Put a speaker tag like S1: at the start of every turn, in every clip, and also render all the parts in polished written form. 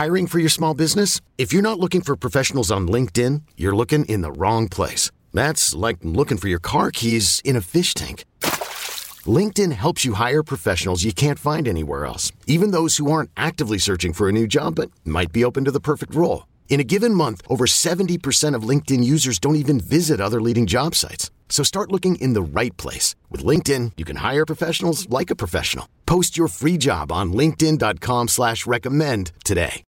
S1: Hiring for your small business? If you're not looking for professionals on LinkedIn, you're looking in the wrong place. That's like looking for your car keys in a fish tank. LinkedIn helps you hire professionals you can't find anywhere else, even those who aren't actively searching for a new job but might be open to the perfect role. In a given month, over 70% of LinkedIn users don't even visit other leading job sites. So start looking in the right place. With LinkedIn, you can hire professionals like a professional. Post your free job on linkedin.com/recommend today.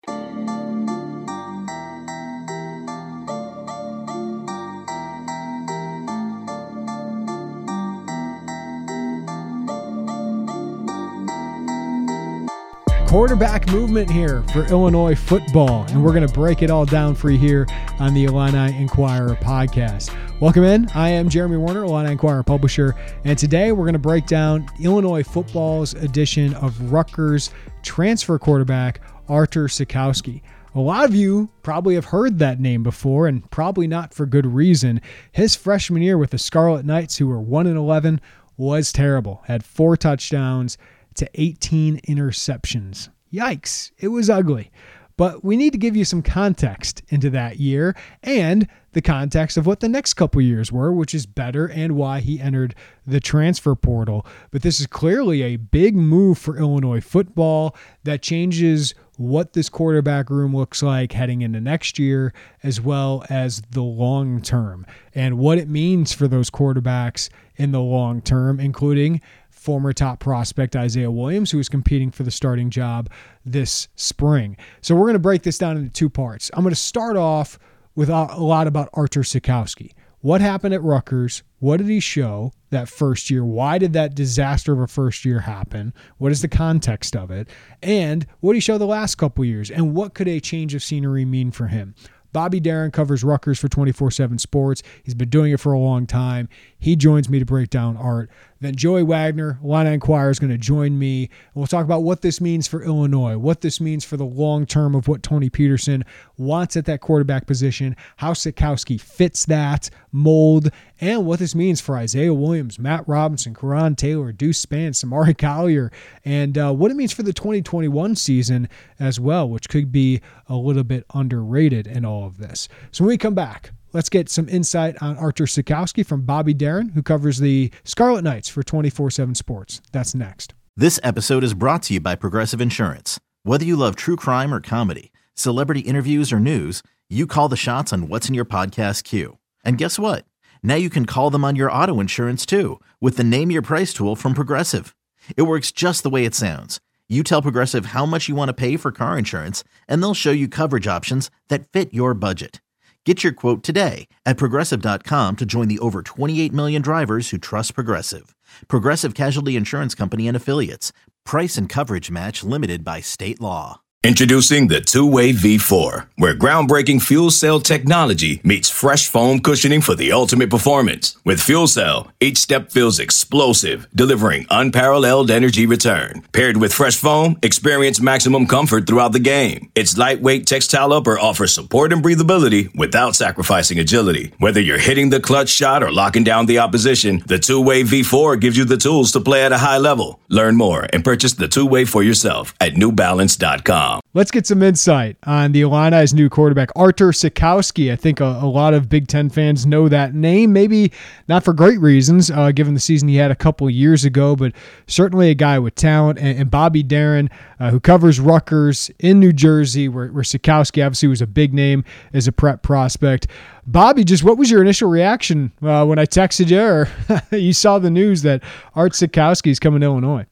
S2: Quarterback movement here for Illinois football, and we're going to break it all down for you here on the Illini Inquirer podcast. Welcome in. I am Jeremy Warner, Illini Inquirer publisher, and today we're going to break down Illinois football's edition of Rutgers transfer quarterback Artur Sitkowski. A lot of you probably have heard that name before, and probably not for good reason. His freshman year with the Scarlet Knights, who were 1-11, was terrible. Had 4 touchdowns to 18 interceptions. Yikes, it was ugly. But we need to give you some context into that year and the context of what the next couple years were, which is better, and why he entered the transfer portal. But this is clearly a big move for Illinois football that changes what this quarterback room looks like heading into next year, as well as the long term, and what it means for those quarterbacks in the long term, including former top prospect Isaiah Williams, who is competing for the starting job this spring. So we're going to break this down into 2 parts. I'm going to start off with a lot about Artur Sitkowski. What happened at Rutgers? What did he show that first year? Why did that disaster of a first year happen? What is the context of it? And what did he show the last couple years? And what could a change of scenery mean for him? Bobby Darin covers Rutgers for 24/7 Sports. He's been doing it for a long time. He joins me to break down Art. Then Joey Wagner, Illini Inquirer, is going to join me. And we'll talk about what this means for Illinois, what this means for the long term of what Tony Peterson wants at that quarterback position, how Sitkowski fits that mold, and what this means for Isaiah Williams, Matt Robinson, Karan Taylor, Deuce Spence, Amari Collier, and what it means for the 2021 season as well, which could be a little bit underrated in all of this. So when we come back, let's get some insight on Artur Sitkowski from Bobby Darin, who covers the Scarlet Knights for 24/7 Sports. That's next.
S3: This episode is brought to you by Progressive Insurance. Whether you love true crime or comedy, celebrity interviews or news, you call the shots on what's in your podcast queue. And guess what? Now you can call them on your auto insurance too with the Name Your Price tool from Progressive. It works just the way it sounds. You tell Progressive how much you want to pay for car insurance, and they'll show you coverage options that fit your budget. Get your quote today at Progressive.com to join the over 28 million drivers who trust Progressive. Progressive Casualty Insurance Company and Affiliates. Price and coverage match limited by state law.
S4: Introducing the Two-Way V4, where groundbreaking fuel cell technology meets fresh foam cushioning for the ultimate performance. With fuel cell, each step feels explosive, delivering unparalleled energy return. Paired with fresh foam, experience maximum comfort throughout the game. Its lightweight textile upper offers support and breathability without sacrificing agility. Whether you're hitting the clutch shot or locking down the opposition, the Two-Way V4 gives you the tools to play at a high level. Learn more and purchase the Two-Way for yourself at NewBalance.com.
S2: Let's get some insight on the Illini's new quarterback, Artur Sitkowski. I think a lot of Big Ten fans know that name, maybe not for great reasons, given the season he had a couple years ago, but certainly a guy with talent. And Bobby Darin, who covers Rutgers in New Jersey, where Sitkowski obviously was a big name as a prep prospect. Bobby, just what was your initial reaction when I texted you or you saw the news that Art Sitkowski is coming to Illinois?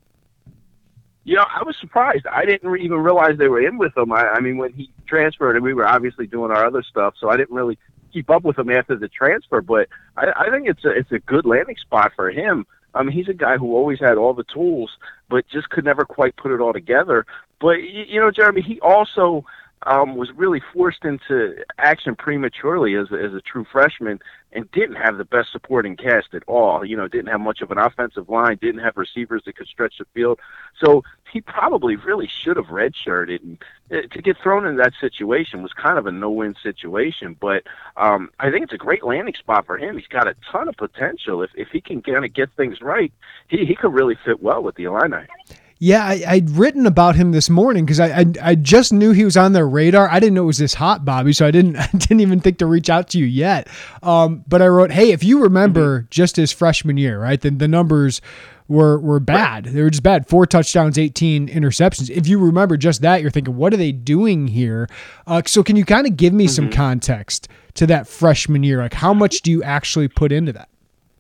S5: You know, I was surprised. I didn't even realize they were in with him. I mean, when he transferred, and we were obviously doing our other stuff, so I didn't really keep up with him after the transfer. But I think it's a good landing spot for him. I mean, he's a guy who always had all the tools, but just could never quite put it all together. But, you know, Jeremy, he also was really forced into action prematurely as a true freshman and didn't have the best supporting cast at all. You know, didn't have much of an offensive line, didn't have receivers that could stretch the field. So he probably really should have redshirted. And to get thrown in that situation was kind of a no-win situation. But I think it's a great landing spot for him. He's got a ton of potential. If he can kind of get things right, he could really fit well with the Illini.
S2: Yeah, I'd written about him this morning because I just knew he was on their radar. I didn't know it was this hot, Bobby, so I didn't even think to reach out to you yet. But I wrote, hey, if you remember just his freshman year, right, then the numbers were bad. They were just bad. 4 touchdowns, 18 interceptions. If you remember just that, you're thinking, what are they doing here? So can you kind of give me some context to that freshman year? Like, how much do you actually put into that?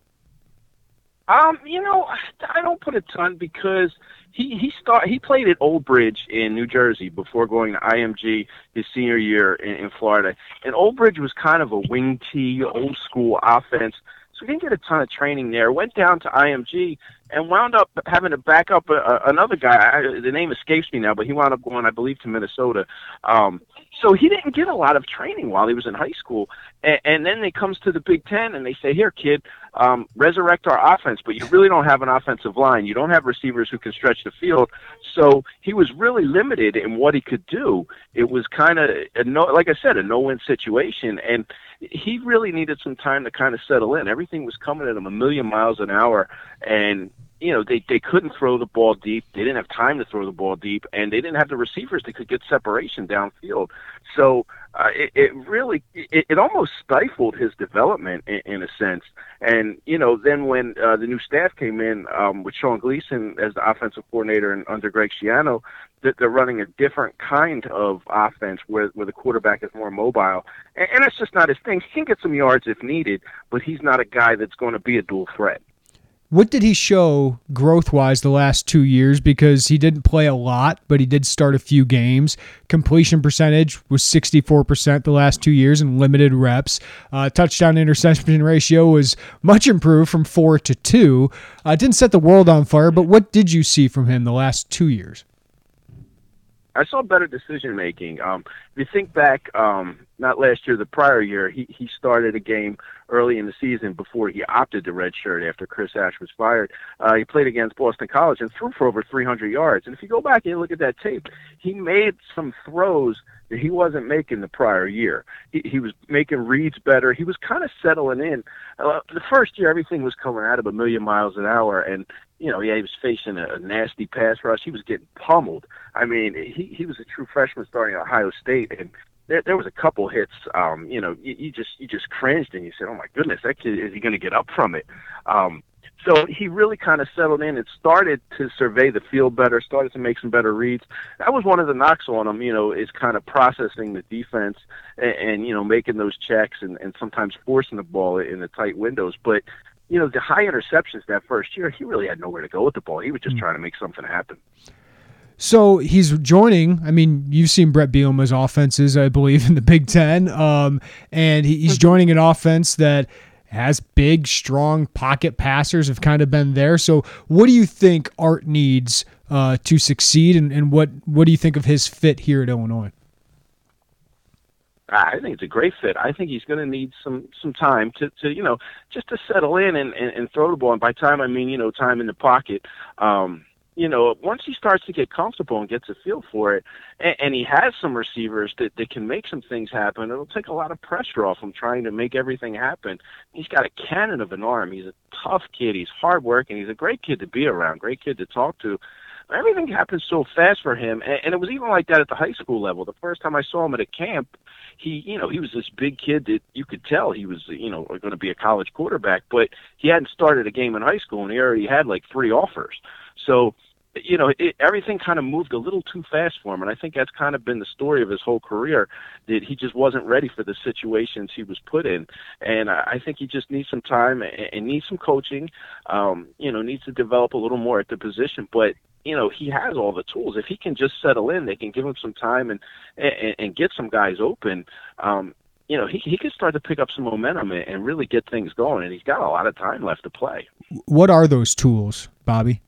S5: I don't put a ton because he played at Old Bridge in New Jersey before going to IMG his senior year in Florida. And Old Bridge was kind of a wing tee, old school offense. So he didn't get a ton of training there. Went down to IMG and wound up having to back up another guy. The name escapes me now, but he wound up going, I believe, to Minnesota. So he didn't get a lot of training while he was in high school. And then he comes to the Big Ten and they say, here, kid, resurrect our offense, but you really don't have an offensive line. You don't have receivers who can stretch the field. So he was really limited in what he could do. It was kind of, like I said, a no-win situation. And he really needed some time to kind of settle in. Everything was coming at him a million miles an hour. And they couldn't throw the ball deep. They didn't have time to throw the ball deep, and they didn't have the receivers that could get separation downfield. So it almost stifled his development in a sense. And, then when the new staff came in with Sean Gleason as the offensive coordinator and under Greg Schiano, they're running a different kind of offense where the quarterback is more mobile. And that's just not his thing. He can get some yards if needed, but he's not a guy that's going to be a dual threat.
S2: What did he show growth-wise the last 2 years? Because he didn't play a lot, but he did start a few games. Completion percentage was 64% the last 2 years in limited reps. Touchdown-interception ratio was much improved from 4 to 2. Didn't set the world on fire, but what did you see from him the last 2 years?
S5: I saw better decision-making. If you think back, not last year, the prior year, he started a game early in the season before he opted to redshirt after Chris Ash was fired. He played against Boston College and threw for over 300 yards. And if you go back and look at that tape, he made some throws that he wasn't making the prior year. He was making reads better. He was kind of settling in. The first year, everything was coming at him a million miles an hour, and he was facing a nasty pass rush. He was getting pummeled. I mean, he was a true freshman starting at Ohio State, and there was a couple hits. You just cringed and you said, "Oh my goodness, that kid, is he going to get up from it?" So he really kind of settled in and started to survey the field better, started to make some better reads. That was one of the knocks on him, is kind of processing the defense and making those checks and sometimes forcing the ball in the tight windows. But the high interceptions that first year, he really had nowhere to go with the ball. He was just trying to make something happen.
S2: So he's joining, you've seen Brett Bielema's offenses, I believe, in the Big Ten, and he's joining an offense that has big, strong pocket passers, have kind of been there. So what do you think Art needs to succeed, and what do you think of his fit here at Illinois?
S5: I think it's a great fit. I think he's going to need some time to just to settle in and throw the ball. And by time, I mean, time in the pocket. Once he starts to get comfortable and gets a feel for it, and he has some receivers that can make some things happen, it'll take a lot of pressure off him trying to make everything happen. He's got a cannon of an arm. He's a tough kid. He's hardworking. He's a great kid to be around, great kid to talk to. Everything happens so fast for him, and it was even like that at the high school level. The first time I saw him at a camp, he was this big kid that you could tell he was, going to be a college quarterback, but he hadn't started a game in high school, and he already had like 3 offers. So, everything kind of moved a little too fast for him, and I think that's kind of been the story of his whole career, that he just wasn't ready for the situations he was put in. And I think he just needs some time and needs some coaching, needs to develop a little more at the position, but he has all the tools. If he can just settle in, they can give him some time and get some guys open. He could start to pick up some momentum and really get things going, and he's got a lot of time left to play.
S2: What are those tools, Bobby?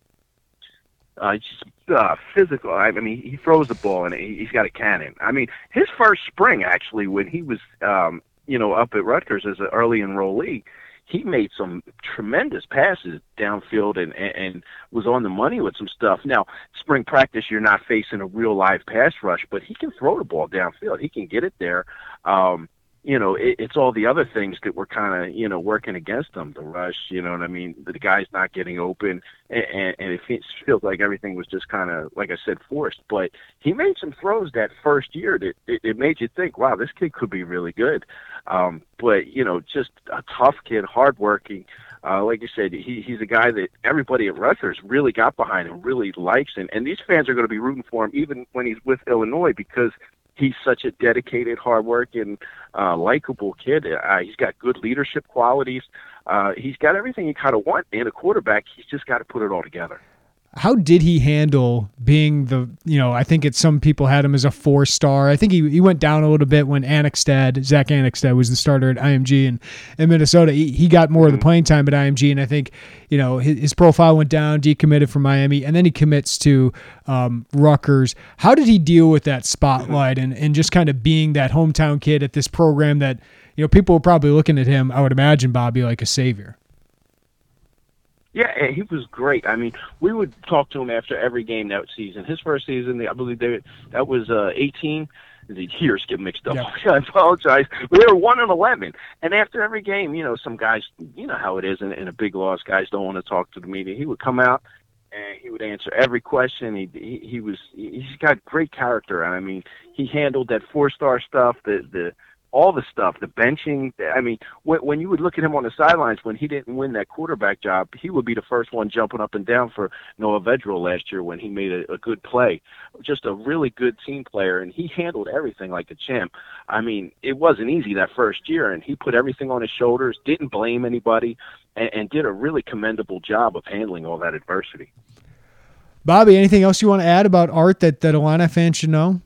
S5: Just physical. I mean, he throws the ball, and he's got a cannon. I mean, his first spring, actually, when he was, up at Rutgers as an early enrollee, he made some tremendous passes downfield and was on the money with some stuff. Now, spring practice, you're not facing a real live pass rush, but he can throw the ball downfield. He can get it there. it's all the other things that were kind of, working against them. The rush, you know what I mean? The guy's not getting open, and it feels like everything was just kind of, like I said, forced. But he made some throws that first year that it made you think, wow, this kid could be really good. But, just a tough kid, hardworking. Like you said, he's a guy that everybody at Rutgers really got behind and really likes. And these fans are going to be rooting for him even when he's with Illinois, because he's such a dedicated, hardworking, likable kid. He's got good leadership qualities. He's got everything you kind of want in a quarterback. He's just got to put it all together.
S2: How did he handle being I think some people had him as a 4-star. I think he went down a little bit when Zach Annexstad was the starter at IMG in Minnesota. He got more of the playing time at IMG, and I think, his profile went down, decommitted from Miami, and then he commits to Rutgers. How did he deal with that spotlight and just kind of being that hometown kid at this program that, people were probably looking at him, I would imagine, Bobby, like a savior?
S5: Yeah, he was great. I mean, we would talk to him after every game that season. His first season, I believe that was 18. The years get mixed up. Yeah. I apologize. We were 1-11, and after every game, some guys, how it is in a big loss. Guys don't want to talk to the media. He would come out and he would answer every question. He's got great character. I mean, he handled that 4-star stuff, all the stuff, the benching. I mean, when you would look at him on the sidelines, when he didn't win that quarterback job, he would be the first one jumping up and down for Noah Vedral last year when he made a good play. Just a really good team player, and he handled everything like a champ. I mean, it wasn't easy that first year, and he put everything on his shoulders, didn't blame anybody, and did a really commendable job of handling all that adversity.
S2: Bobby, anything else you want to add about Art that Illini fans should know?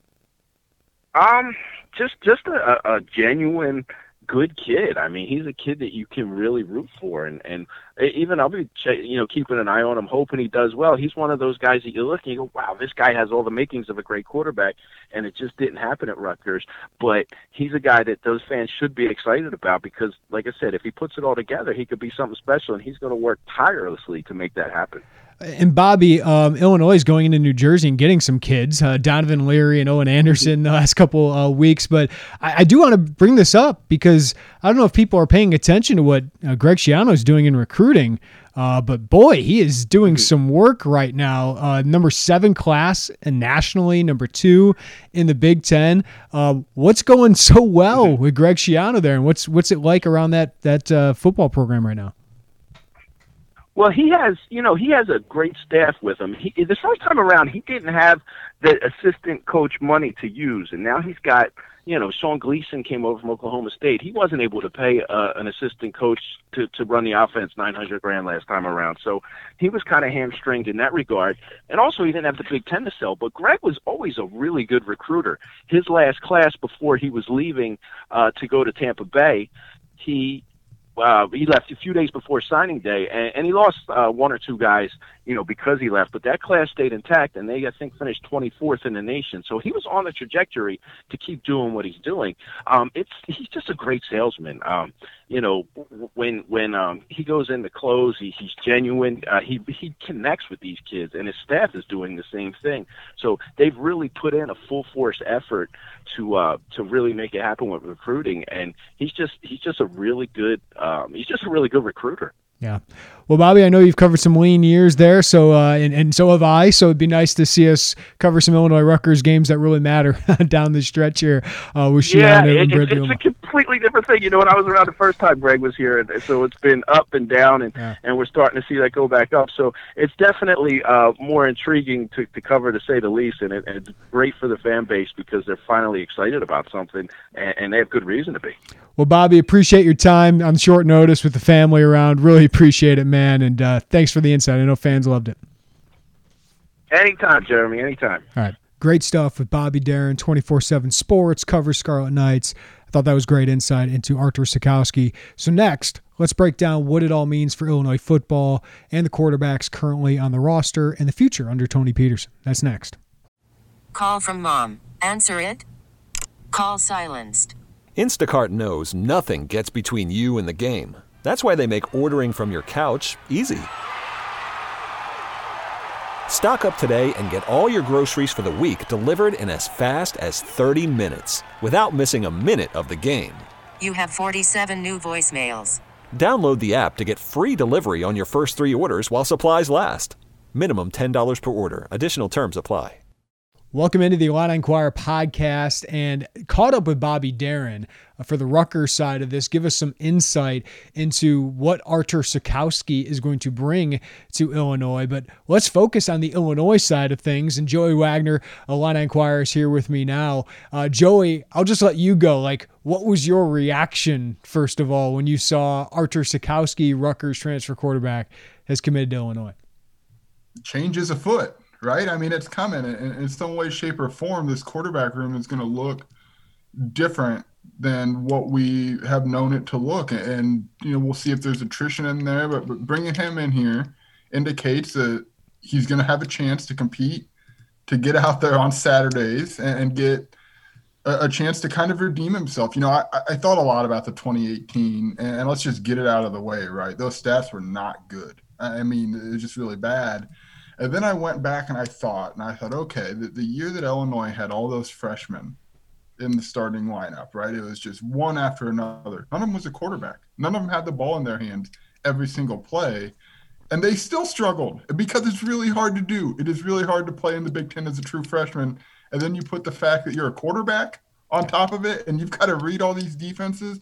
S5: Just a genuine good kid. I mean, he's a kid that you can really root for, and even I'll be keeping an eye on him, hoping he does well. He's one of those guys that you look and you go, wow, this guy has all the makings of a great quarterback, and it just didn't happen at Rutgers. But he's a guy that those fans should be excited about because, like I said, if he puts it all together, he could be something special, and he's going to work tirelessly to make that happen.
S2: And Bobby, Illinois is going into New Jersey and getting some kids, Donovan Leary and Owen Anderson the last couple weeks. But I do want to bring this up because I don't know if people are paying attention to what Greg Schiano is doing in recruiting. But boy, he is doing some work right now. Number 7 class and nationally, number 2 in the Big Ten. What's going so well with Greg Schiano there, and what's it like around that football program right now?
S5: Well, he has a great staff with him. The first time around, he didn't have the assistant coach money to use, and now he's got, Sean Gleason came over from Oklahoma State. He wasn't able to pay an assistant coach to run the offense $900,000 last time around, so he was kind of hamstringed in that regard. And also, he didn't have the Big Ten to sell. But Greg was always a really good recruiter. His last class before he was leaving to go to Tampa Bay, he left a few days before signing day, and he lost 1 or 2 guys, because he left. But that class stayed intact, and they, I think, finished 24th in the nation. So he was on the trajectory to keep doing what he's doing. He's just a great salesman. When he goes in to close, he's genuine. He connects with these kids, and his staff is doing the same thing. So they've really put in a full force effort to really make it happen with recruiting, and he's just a really good recruiter.
S2: Yeah. Well, Bobby, I know you've covered some lean years there, so and so have I. So it'd be nice to see us cover some Illinois Rutgers games that really matter down the stretch here with Schiano and Brett Bielema.
S5: It's a completely different thing. When I was around the first time Greg was here, and so it's been up and down, and we're starting to see that go back up. So it's definitely more intriguing to cover, to say the least, and it's great for the fan base because they're finally excited about something, and they have good reason to be.
S2: Well, Bobby, appreciate your time on short notice with the family around. Really appreciate it, man, and thanks for the insight. I know fans loved it.
S5: Anytime, Jeremy, anytime.
S2: All right. Great stuff with Bobby Darin, 24/7 Sports, covers Scarlet Knights. I thought that was great insight into Artur Sitkowski. So next, let's break down what it all means for Illinois football and the quarterbacks currently on the roster and the future under Tony Peterson. That's next.
S6: Call from mom. Answer it. Call silenced.
S7: Instacart knows nothing gets between you and the game. That's why they make ordering from your couch easy. Stock up today and get all your groceries for the week delivered in as fast as 30 minutes without missing a minute of the game.
S6: You have 47 new voicemails.
S7: Download the app to get free delivery on your first 3 orders while supplies last. Minimum $10 per order. Additional terms apply.
S2: Welcome into the Illini Inquirer podcast, and caught up with Bobby Darin for the Rutgers side of this. Give us some insight into what Artur Sitkowski is going to bring to Illinois. But let's focus on the Illinois side of things. And Joey Wagner, Illini Inquirer, is here with me now. Joey, I'll just let you go. What was your reaction, first of all, when you saw Artur Sitkowski, Rutgers transfer quarterback, has committed to Illinois?
S8: Change is afoot. Right? I mean, it's coming in some way, shape, or form. This quarterback room is going to look different than what we have known it to look. And, we'll see if there's attrition in there, but bringing him in here indicates that he's going to have a chance to compete, to get out there on Saturdays and get a chance to kind of redeem himself. I thought a lot about the 2018, and let's just get it out of the way, right? Those stats were not good. I mean, it was just really bad. And then I went back and I thought, okay, the year that Illinois had all those freshmen in the starting lineup, right? It was just one after another. None of them was a quarterback. None of them had the ball in their hands every single play. And they still struggled because it's really hard to do. It is really hard to play in the Big Ten as a true freshman. And then you put the fact that you're a quarterback on top of it, and you've got to read all these defenses.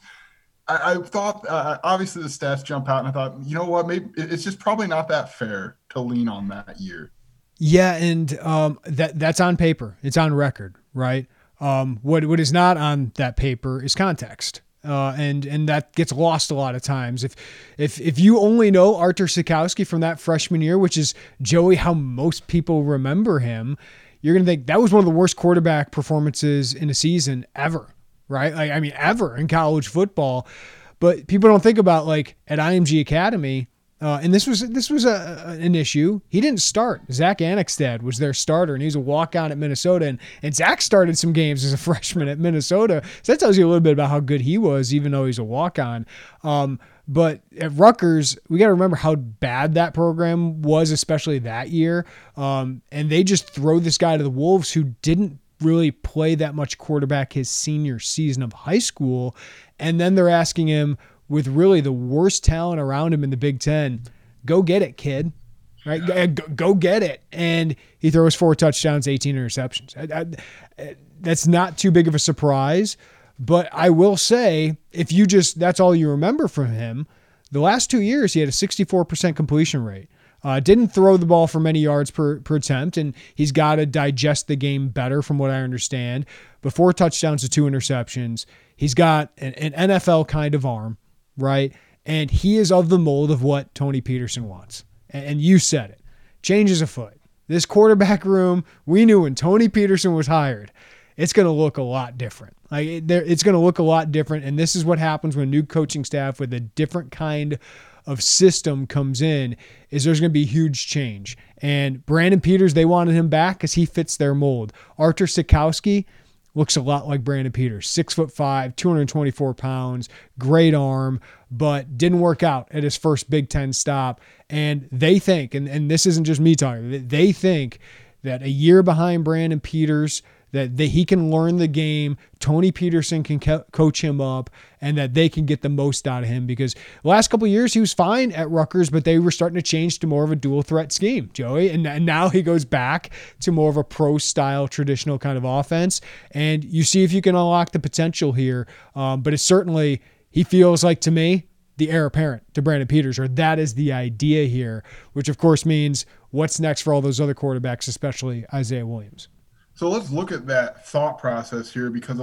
S8: I thought, obviously the stats jump out, and I thought, you know what, maybe it's just probably not that fair to lean on that year.
S2: Yeah, and that's on paper. It's on record, right? What is not on that paper is context, and that gets lost a lot of times. If you only know Artur Sitkowski from that freshman year, which is, Joey, how most people remember him, you're going to think that was one of the worst quarterback performances in a season ever. Right? Ever in college football. But people don't think about, at IMG Academy, and this was an issue. He didn't start. Zach Annexstad was their starter, and he was a walk-on at Minnesota. And Zach started some games as a freshman at Minnesota. So that tells you a little bit about how good he was, even though he's a walk-on. But at Rutgers, we got to remember how bad that program was, especially that year. And they just throw this guy to the Wolves who didn't really play that much quarterback his senior season of high school. And then they're asking him, with really the worst talent around him in the Big Ten, go get it, kid. Right? Go get it. And he throws 4 touchdowns, 18 interceptions. That's not too big of a surprise. But I will say, if you that's all you remember from him, the last 2 years, he had a 64% completion rate. Didn't throw the ball for many yards per attempt, and he's got to digest the game better from what I understand. But 4 touchdowns to 2 interceptions. He's got an NFL kind of arm, right? And he is of the mold of what Tony Peterson wants. And you said it. Change is afoot. This quarterback room, we knew when Tony Peterson was hired, it's going to look a lot different. It's going to look a lot different, and this is what happens when a new coaching staff with a different kind of system comes in, is there's going to be huge change. And Brandon Peters, they wanted him back because he fits their mold. Artur Sitkowski looks a lot like Brandon Peters, 6'5", 224 pounds, great arm, but didn't work out at his first Big Ten stop. And they think, and this isn't just me talking, they think that a year behind Brandon Peters, that he can learn the game, Tony Peterson can coach him up, and that they can get the most out of him, because the last couple of years he was fine at Rutgers, but they were starting to change to more of a dual threat scheme, Joey, and now he goes back to more of a pro-style traditional kind of offense, and you see if you can unlock the potential here, but it's certainly, he feels like, to me, the heir apparent to Brandon Peters, or that is the idea here, which of course means what's next for all those other quarterbacks, especially Isaiah Williams.
S8: So let's look at that thought process here, because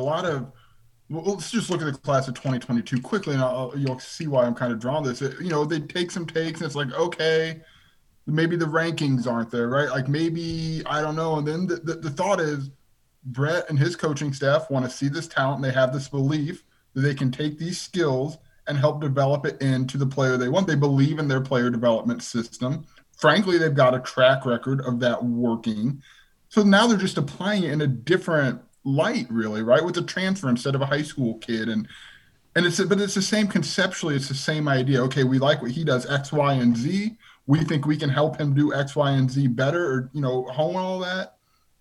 S8: let's just look at the class of 2022 quickly, and you'll see why I'm kind of drawing this. They take some takes, and it's like, okay, maybe the rankings aren't there, right? Maybe, I don't know. And then the thought is Brett and his coaching staff want to see this talent, and they have this belief that they can take these skills and help develop it into the player they want. They believe in their player development system. Frankly, they've got a track record of that working. So now they're just applying it in a different light, really, right? With a transfer instead of a high school kid. But it's the same conceptually. It's the same idea. Okay, we like what he does, X, Y, and Z. we think we can help him do X, Y, and Z better, or, hone all that.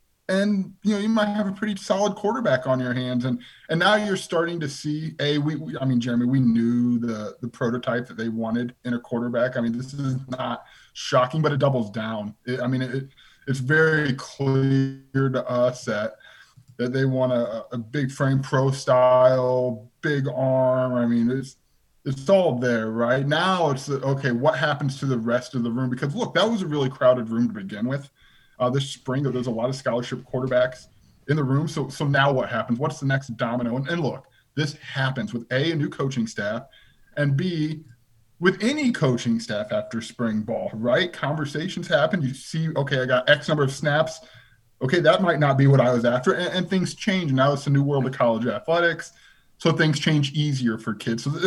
S8: And, you might have a pretty solid quarterback on your hands. And now you're starting to see, Jeremy, we knew the prototype that they wanted in a quarterback. I mean, this is not shocking, but it doubles down. It's very clear to us that they want a big frame pro style, big arm. I mean, it's all there, right? Now it's, okay, what happens to the rest of the room? Because, look, that was a really crowded room to begin with. This spring, there's a lot of scholarship quarterbacks in the room. So now what happens? What's the next domino? And look, this happens with A, new coaching staff, and B, with any coaching staff after spring ball, right? Conversations happen. You see, okay, I got X number of snaps. Okay, that might not be what I was after. And things change. Now it's a new world of college athletics. So things change easier for kids. So,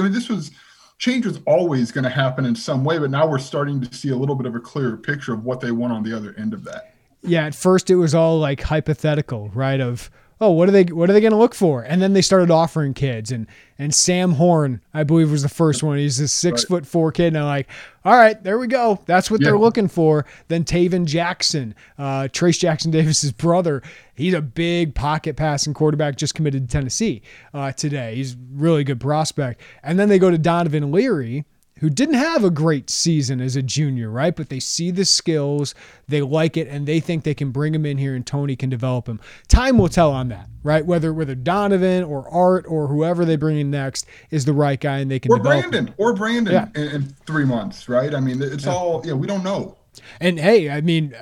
S8: change was always going to happen in some way, but now we're starting to see a little bit of a clearer picture of what they want on the other end of that.
S2: Yeah, at first it was all like hypothetical, right? Of, what are they going to look for? And then they started offering kids, and Sam Horn, I believe, was the first one. He's a 6'4" kid, and I'm like, all right, there we go. That's what they're looking for. Then Taven Jackson, Trace Jackson Davis's brother. He's a big pocket passing quarterback, just committed to Tennessee today. He's a really good prospect. And then they go to Donovan Leary, who didn't have a great season as a junior, right? But they see the skills, they like it, and they think they can bring him in here and Tony can develop him. Time will tell on that, right? Whether Donovan or Art or whoever they bring in next is the right guy and they can develop him.
S8: Or Brandon in 3 months, right? I mean, it's all, we don't know.
S2: And hey, I mean,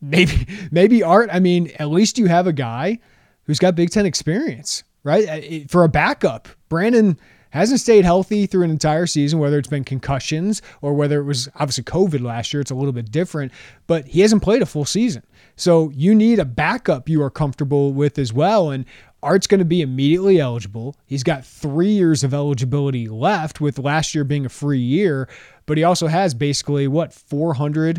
S2: maybe Art, I mean, at least you have a guy who's got Big Ten experience, right? For a backup, Brandon hasn't stayed healthy through an entire season, whether it's been concussions or whether it was obviously COVID last year. It's a little bit different, but he hasn't played a full season. So you need a backup you are comfortable with as well. And Art's going to be immediately eligible. He's got 3 years of eligibility left, with last year being a free year, but he also has basically 400,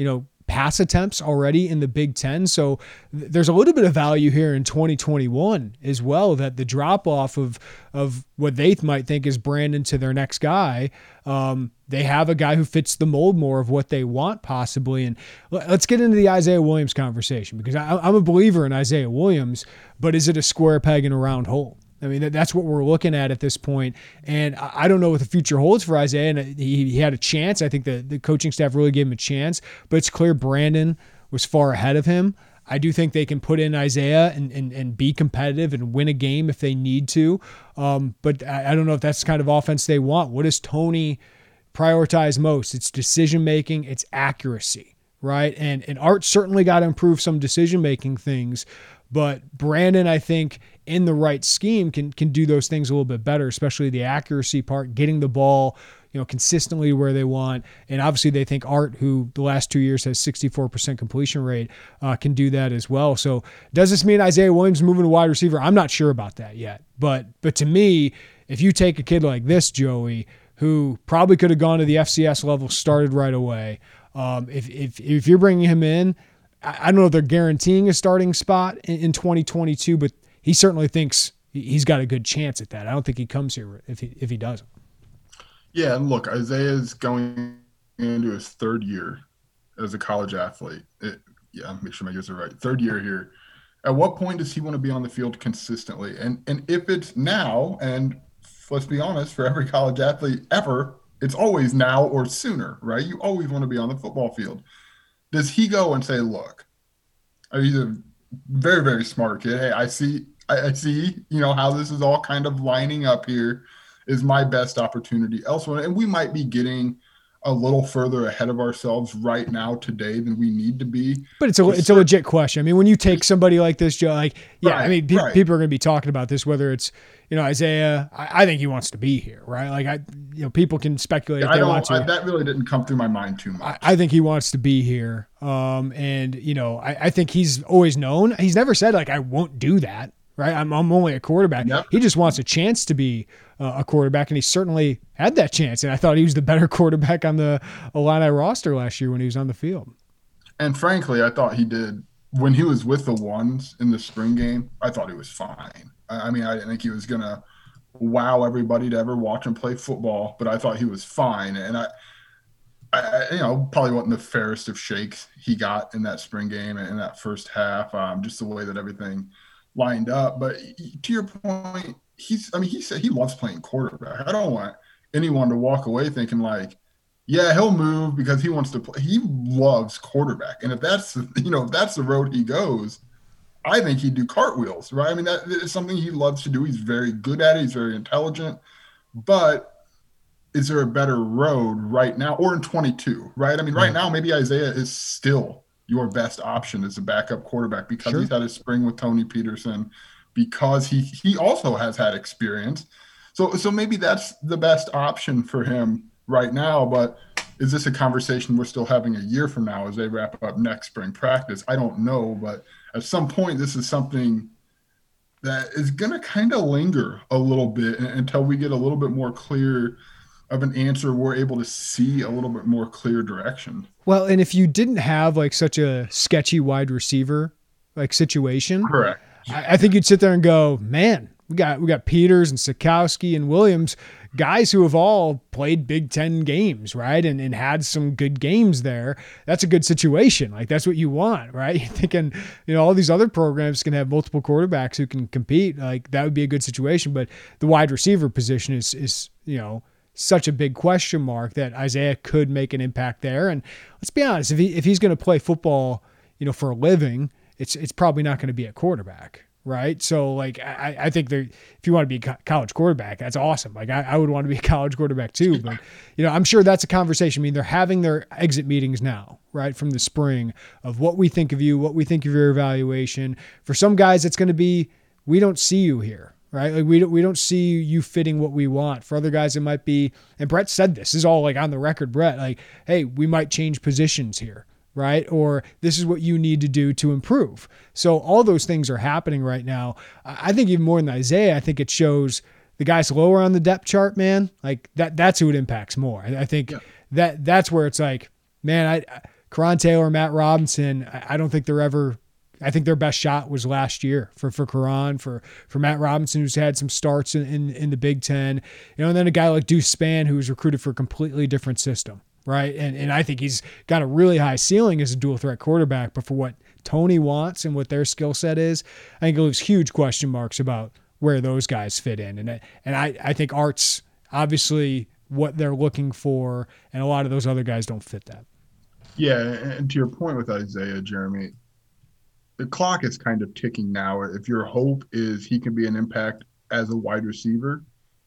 S2: pass attempts already in the Big Ten. So there's a little bit of value here in 2021 as well, that the drop off of what they might think is Brandon to their next guy, they have a guy who fits the mold more of what they want possibly. And let's get into the Isaiah Williams conversation, because I'm a believer in Isaiah Williams, but is it a square peg in a round hole? I mean, that's what we're looking at this point. And I don't know what the future holds for Isaiah. And he had a chance. I think the coaching staff really gave him a chance. But it's clear Brandon was far ahead of him. I do think they can put in Isaiah and be competitive and win a game if they need to. But I don't know if that's the kind of offense they want. What does Tony prioritize most? It's decision-making. It's accuracy, right? And Art certainly got to improve some decision-making things. But Brandon, I think, in the right scheme can do those things a little bit better, especially the accuracy part, getting the ball, consistently where they want. And obviously they think Art, who the last 2 years has 64% completion rate, can do that as well. So does this mean Isaiah Williams moving to wide receiver? I'm not sure about that yet. But to me, if you take a kid like this, Joey, who probably could have gone to the FCS level, started right away, if you're bringing him in, I don't know if they're guaranteeing a starting spot in 2022, but he certainly thinks he's got a good chance at that. I don't think he comes here if he doesn't.
S8: Yeah, and look, Isaiah's going into his third year as a college athlete. Make sure my guys are right. Third year here. At what point does he want to be on the field consistently? And if it's now, and let's be honest, for every college athlete ever, it's always now or sooner, right? You always want to be on the football field. Does he go and say, look, he's a very, very smart kid. Hey, I see, how this is all kind of lining up here. Is my best opportunity elsewhere? And we might be getting a little further ahead of ourselves right now today than we need to be.
S2: But it's a legit question. I mean, when you take somebody like this, Joe, people are going to be talking about this, whether it's, Isaiah, I think he wants to be here, right? People can speculate if they want to.
S8: That really didn't come through my mind too much.
S2: I think he wants to be here. I think he's always known. He's never said I won't do that. Right, I'm only a quarterback. Yep. He just wants a chance to be a quarterback, and he certainly had that chance. And I thought he was the better quarterback on the Illini roster last year when he was on the field.
S8: And frankly, I thought he did when he was with the ones in the spring game. I thought he was fine. I didn't think he was gonna wow everybody to ever watch him play football, but I thought he was fine. And Probably wasn't the fairest of shakes he got in that spring game and in that first half, just the way that everything lined up. But to your point, he said he loves playing quarterback. I don't want anyone to walk away thinking like, yeah, he'll move because he wants to play. He loves quarterback. And if that's the road he goes, I think he'd do cartwheels, right? I mean, that is something he loves to do. He's very good at it. He's very intelligent. But is there a better road right now or in 22, right? I mean, right now, maybe Isaiah is still your best option as a backup quarterback because he's had a spring with Tony Peterson, because he also has had experience. So maybe that's the best option for him right now. But is this a conversation we're still having a year from now as they wrap up next spring practice? I don't know. But at some point, this is something that is going to kind of linger a little bit until we get a little bit more clear of an answer. We're able to see a little bit more clear direction.
S2: Well, and if you didn't have like such a sketchy wide receiver like situation,
S8: correct,
S2: I think you'd sit there and go, man, we got Peters and Sikowski and Williams, guys who have all played Big Ten games, right? And had some good games there. That's a good situation. Like that's what you want, right? You're thinking, all these other programs can have multiple quarterbacks who can compete. Like that would be a good situation. But the wide receiver position is such a big question mark that Isaiah could make an impact there. And let's be honest, if he's going to play football, for a living, it's probably not going to be a quarterback, right? So like, I think if you want to be a college quarterback, that's awesome. Like I would want to be a college quarterback too, but I'm sure that's a conversation. I mean, they're having their exit meetings now, right? From the spring of what we think of you, what we think of your evaluation. For some guys, it's going to be, we don't see you here. Right? Like we don't see you fitting what we want. For other guys, it might be, and Brett said this is all like on the record, Brett, like, hey, we might change positions here, right? Or this is what you need to do to improve. So all those things are happening right now. I think even more than Isaiah, I think it shows the guys lower on the depth chart, man, like that's who it impacts more. I think that's where it's like, man, Karan Taylor, Matt Robinson, I don't think they're ever, I think their best shot was last year for Karan, for Matt Robinson, who's had some starts in the Big Ten, and then a guy like Deuce Spann, who was recruited for a completely different system, right? And I think he's got a really high ceiling as a dual threat quarterback, but for what Tony wants and what their skill set is, I think it leaves huge question marks about where those guys fit in. And I think Art's obviously what they're looking for, and a lot of those other guys don't fit that.
S8: Yeah, and to your point with Isaiah, Jeremy, the clock is kind of ticking now. If your hope is he can be an impact as a wide receiver,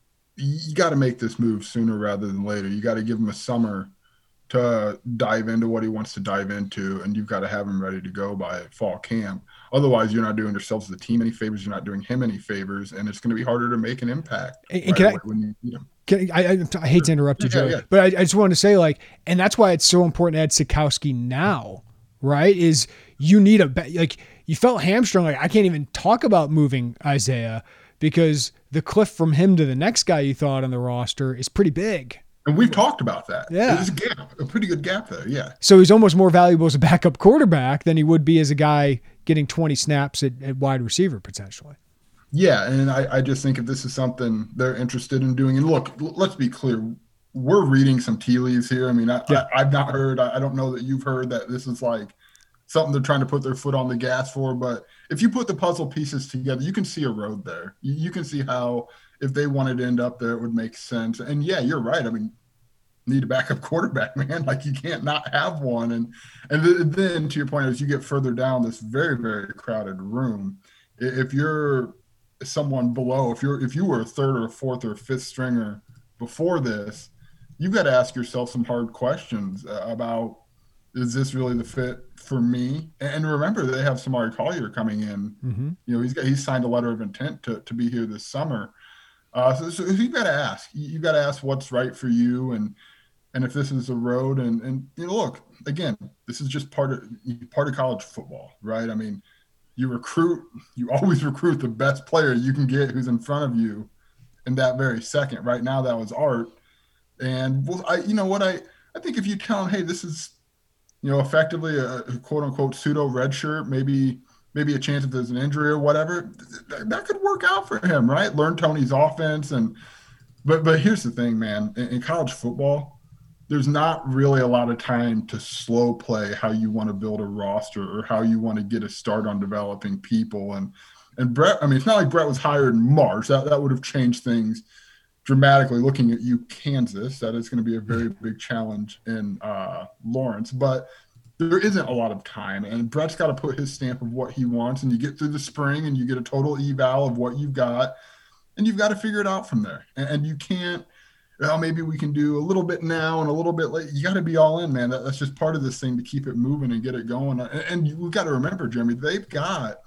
S8: you got to make this move sooner rather than later. You got to give him a summer to dive into what he wants to dive into, and you've got to have him ready to go by fall camp. Otherwise, you're not doing yourselves as a team any favors. You're not doing him any favors, and it's going to be harder to make an impact.
S2: And when you need him. I hate to interrupt you, Joe, but I just wanted to say, like, and that's why it's so important to add Sikowski now, right? Is you need you felt hamstrung. Like I can't even talk about moving Isaiah because the cliff from him to the next guy you thought on the roster is pretty big.
S8: And we've talked about that.
S2: Yeah.
S8: There's a gap, a pretty good gap there. Yeah.
S2: So he's almost more valuable as a backup quarterback than he would be as a guy getting 20 snaps at wide receiver potentially.
S8: Yeah. And I just think if this is something they're interested in doing, and look, let's be clear. We're reading some tea leaves here. I mean, I've not heard, I don't know that you've heard that this is like something they're trying to put their foot on the gas for. But if you put the puzzle pieces together, you can see a road there. You can see how, if they wanted to end up there, it would make sense. And yeah, you're right. I mean, need a backup quarterback, man. Like you can't not have one. And then to your point, as you get further down this very, very crowded room, if you're someone below, if you were a third or fourth or fifth stringer before this, you've got to ask yourself some hard questions about, is this really the fit for me? And remember, they have Samari Collier coming in. Mm-hmm. He's signed a letter of intent to be here this summer. So you've got to ask. You've got to ask what's right for you, and if this is a road. And look, again, this is just part of college football, right? I mean, you always recruit the best player you can get who's in front of you in that very second. Right now, that was Art. And I think if you tell him, hey, this is effectively a quote unquote pseudo red shirt, maybe a chance if there's an injury or whatever, that could work out for him, right? Learn Tony's offense. But here's the thing, man, in college football, there's not really a lot of time to slow play how you want to build a roster or how you want to get a start on developing people. And Brett, I mean, it's not like Brett was hired in March. That would have changed things dramatically. Looking at you, Kansas, that is going to be a very big challenge in Lawrence. But there isn't a lot of time, and Brett's got to put his stamp of what he wants, and you get through the spring and you get a total eval of what you've got, and you've got to figure it out from there. And you can't, well, maybe we can do a little bit now and a little bit later. You got to be all in, man. That's just part of this thing to keep it moving and get it going. And we've got to remember, Jeremy, they've got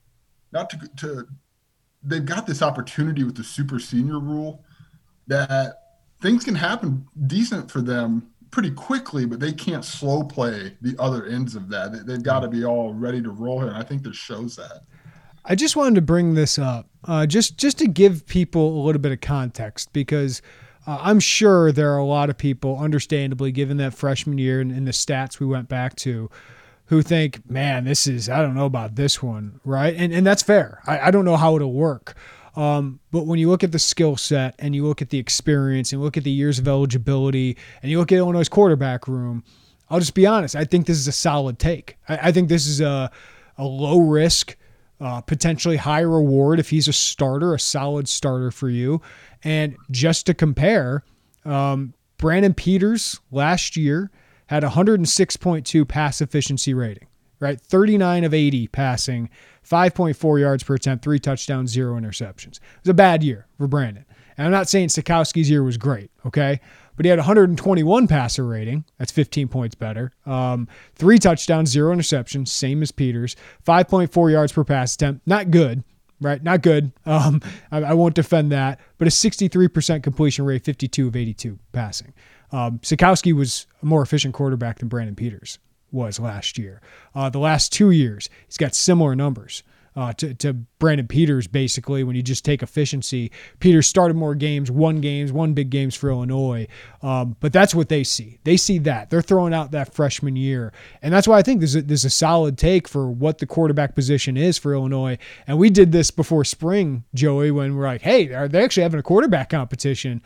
S8: they've got this opportunity with the super senior rule that things can happen decent for them pretty quickly, but they can't slow play the other ends of that. They've got to be all ready to roll here, and I think this shows that.
S2: I just wanted to bring this up just to give people a little bit of context, because I'm sure there are a lot of people, understandably, given that freshman year and the stats we went back to, who think, man, I don't know about this one, right? And that's fair. I don't know how it'll work. But when you look at the skill set and you look at the experience and look at the years of eligibility and you look at Illinois' quarterback room, I'll just be honest. I think this is a solid take. I think this is a low risk, potentially high reward if he's a starter, a solid starter for you. And just to compare, Brandon Peters last year had 106.2 pass efficiency rating, right? 39 of 80 passing, 5.4 yards per attempt, 3 touchdowns, 0 interceptions. It was a bad year for Brandon. And I'm not saying Sikowski's year was great, okay? But he had 121 passer rating. That's 15 points better. 3 touchdowns, 0 interceptions, same as Peters. 5.4 yards per pass attempt. Not good, right? Not good. I won't defend that. But a 63% completion rate, 52 of 82 passing. Sikowski was a more efficient quarterback than Brandon Peters was last year. The last 2 years, he's got similar numbers to Brandon Peters, basically, when you just take efficiency. Peters started more games, won big games for Illinois. But that's what they see. They see that. They're throwing out that freshman year. And that's why I think this is a solid take for what the quarterback position is for Illinois. And we did this before spring, Joey, when we're like, hey, are they actually having a quarterback competition?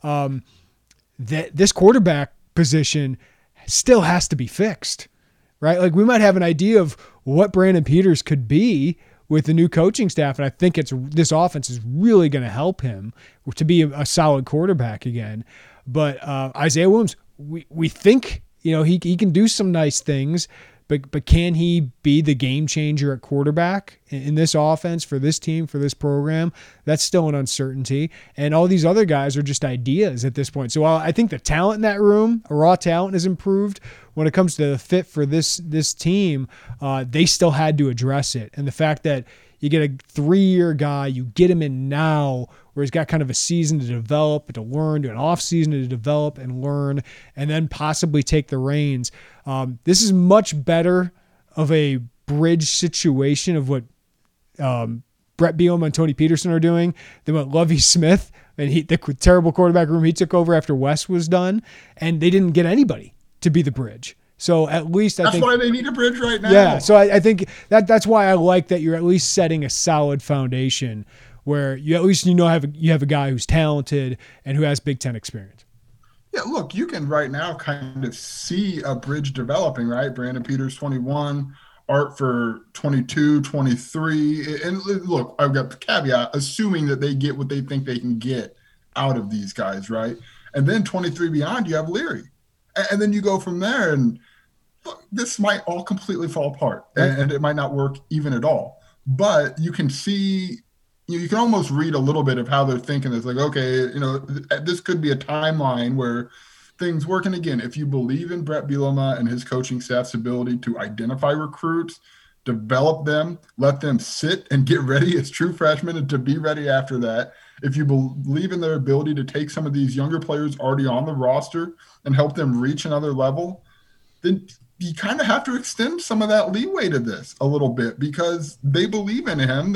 S2: This quarterback position still has to be fixed, right? Like, we might have an idea of what Brandon Peters could be with the new coaching staff, and I think this offense is really going to help him to be a solid quarterback again. But Isaiah Williams, we think he can do some nice things, but can he be the game changer at quarterback in this offense for this team, for this program? That's still an uncertainty. And all these other guys are just ideas at this point. So while I think the talent in that room, raw talent, has improved, when it comes to the fit for this team, they still had to address it. And the fact that you get a 3-year guy, you get him in now, where he's got kind of a season to develop, to learn, to an off season to develop and learn, and then possibly take the reins. This is much better of a bridge situation of what Brett Bielema and Tony Peterson are doing than what Lovie Smith and the terrible quarterback room he took over after West was done, and they didn't get anybody to be the bridge. So at least I think
S8: that's why they need a bridge right now.
S2: Yeah, so I think that's why I like that you're at least setting a solid foundation where you at least you have a guy who's talented and who has Big Ten experience.
S8: Yeah, look, you can right now kind of see a bridge developing, right? Brandon Peters, 21, Art for 22, 23. And look, I've got the caveat, assuming that they get what they think they can get out of these guys, right? And then 23 beyond, you have Leary. And then you go from there, and look, this might all completely fall apart, and it might not work even at all. But you can see, you can almost read a little bit of how they're thinking. It's like, okay, this could be a timeline where things work. And again, if you believe in Brett Bielema and his coaching staff's ability to identify recruits, develop them, let them sit and get ready as true freshmen and to be ready after that. If you believe in their ability to take some of these younger players already on the roster and help them reach another level, then you kind of have to extend some of that leeway to this a little bit because they believe in him.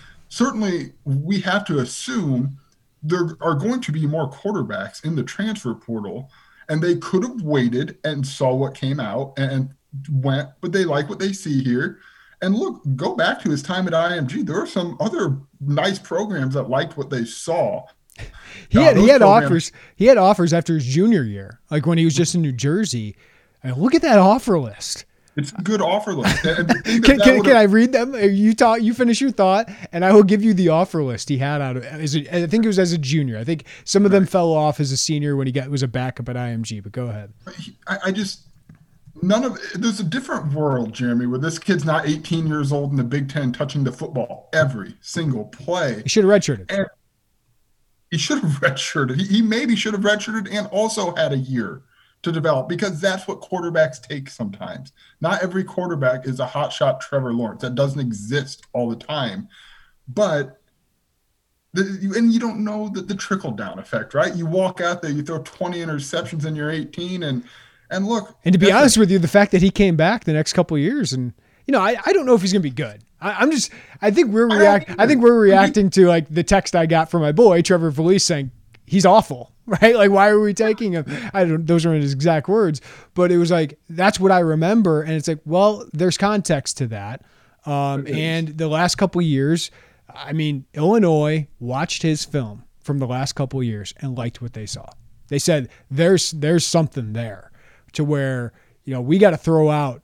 S8: We have to assume there are going to be more quarterbacks in the transfer portal, and they could have waited and saw what came out and went, but they like what they see here. And look, go back to his time at IMG. There are some other nice programs that liked what they saw.
S2: He had offers. He had offers after his junior year, like when he was just in New Jersey. And look at that offer list.
S8: It's a good offer list.
S2: Can I read them? You finish your thought, and I will give you the offer list he had out of. I think it was as a junior. I think some of them fell off as a senior when was a backup at IMG. But go ahead.
S8: There's a different world, Jeremy, where this kid's not 18 years old in the Big Ten touching the football every single play.
S2: He should have redshirted.
S8: And he should have redshirted. He maybe should have redshirted and also had a year to develop, because that's what quarterbacks take sometimes. Not every quarterback is a hotshot Trevor Lawrence. That doesn't exist all the time. But you don't know the trickle-down effect, right? You walk out there, you throw 20 interceptions and you're 18, and look.
S2: And to be honest with you, the fact that he came back the next couple of years, and I don't know if he's going to be good. I think we're reacting to like the text I got from my boy Trevor Felice saying he's awful. Right? Like, why are we taking him? Those aren't his exact words, but it was like, that's what I remember. And it's like, well, there's context to that. And the last couple of years, I mean, Illinois watched his film from the last couple of years and liked what they saw. They said, there's something there to where, we got to throw out,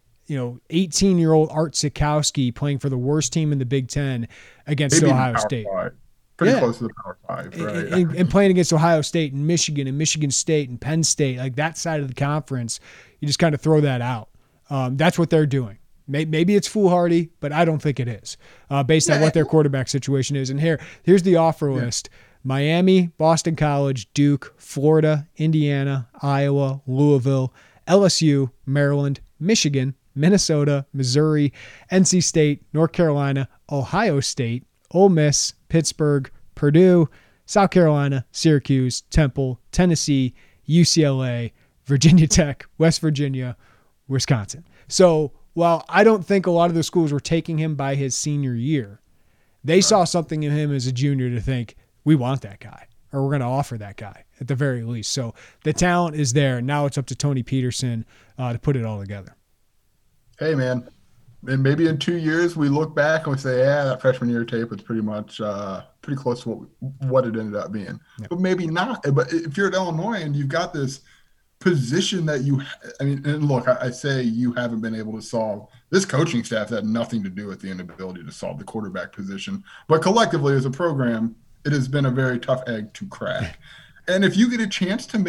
S2: 18-year-old Art Sikowski playing for the worst team in the Big Ten against Ohio State.
S8: Pretty close to the Power 5, right?
S2: And playing against Ohio State and Michigan State and Penn State, like that side of the conference, you just kind of throw that out. That's what they're doing. Maybe it's foolhardy, but I don't think it is, based on what their quarterback situation is. And here's the offer list. Miami, Boston College, Duke, Florida, Indiana, Iowa, Louisville, LSU, Maryland, Michigan, Minnesota, Missouri, NC State, North Carolina, Ohio State, Ole Miss, Pittsburgh, Purdue, South Carolina, Syracuse, Temple, Tennessee, UCLA, Virginia Tech, West Virginia, Wisconsin. So while I don't think a lot of those schools were taking him by his senior year, they saw something in him as a junior to think, we want that guy, or we're going to offer that guy at the very least. So the talent is there. Now it's up to Tony Peterson to put it all together.
S8: Hey, man. And maybe in 2 years we look back and we say, that freshman year tape was pretty much pretty close to what it ended up being. Yeah. But maybe not. But if you're at Illinois and you've got this position that and look, I say you haven't been able to solve. This coaching staff had nothing to do with the inability to solve the quarterback position. But collectively as a program, it has been a very tough egg to crack. And if you get a chance to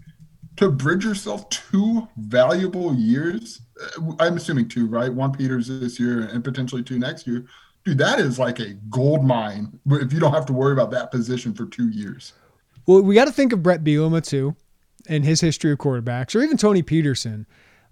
S8: to bridge yourself 2 valuable years, I'm assuming 2, right? 1 Peters this year and potentially 2 next year. Dude, that is like a gold mine if you don't have to worry about that position for 2 years.
S2: Well, we got to think of Brett Bielema too and his history of quarterbacks, or even Tony Peterson.